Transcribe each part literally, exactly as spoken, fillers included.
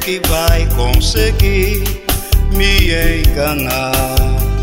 que vai conseguir me enganar.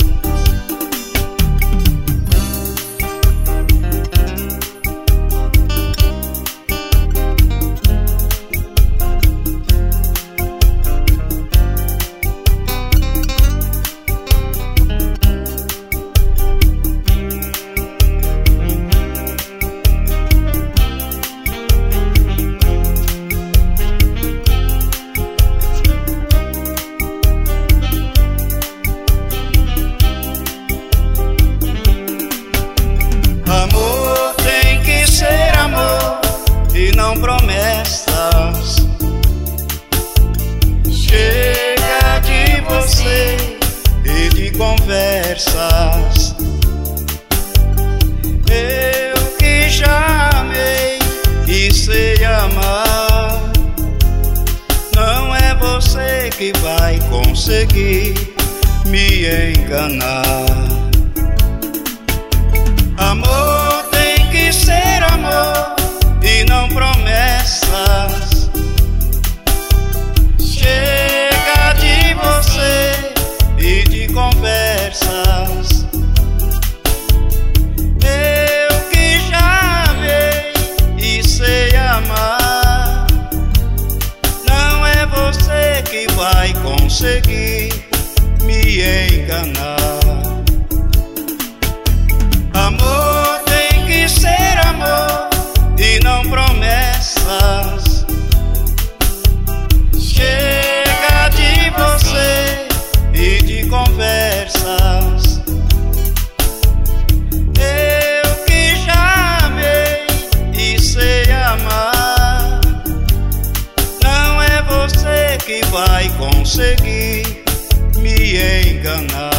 Amor tem que ser amor e não promessas. Chega de você e de conversas. Eu que já amei e sei amar, não é você que vai conseguir me enganar. Amor tem que ser amor e não promessas. Chega de você e de conversas. Eu que já amei e sei amar, não é você que vai conseguir me enganar. Amor tem que ser amor e não promessas. Chega de você e de conversas. Eu que já amei e sei amar, não é você que vai conseguir me enganar.